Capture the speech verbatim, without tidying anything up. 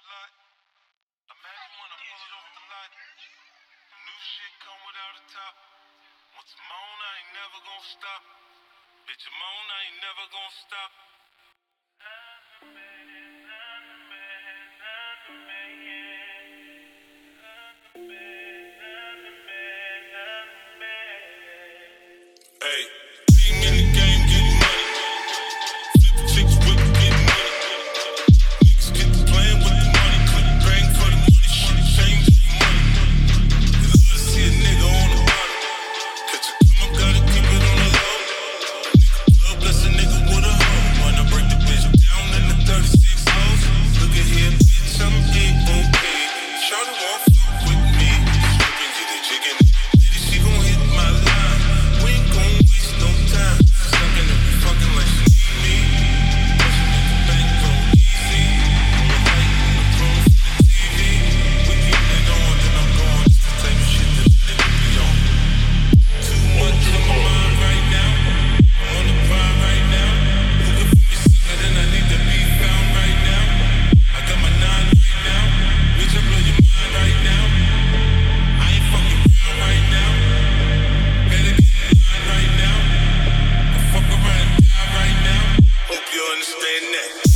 lot. Imagine when I pull it off the lot. New shit come without a top. Once I'm on, I ain't never gonna stop. Bitch, I'm on, I ain't never gonna stop. Hey, being in the game, getting money. Flip chicks, whip, getting money. Niggas get to playing with the money. Quit praying for the money. Shit change for money. You love to see a nigga on the bottom. Catch a come, gotta keep it on the low. Love bless a nigga with a hoe. When I break the bitch down in the thirty-six hoes. Look at here, bitch, I'm getting okay. Shawty won't fuck with me. Stripping, get it, jigging. She gon' hit my line. We ain't gon' waste no time. Sucking and be fucking like she need me. Pushing at the bank roll easy. On the light, on the chrome for the T V. We keep nigga on, then I'm gone. It's the type of shit that nigga be on. Too much on my mind right now. I'm on the grind right now. Looking for me sooner than I need to be found right now. I got my nine right now. Bitch, I blow your mind right now. I ain't fucking around right now. Better get in line right now. I fuck around and die right now. Hope you understand that.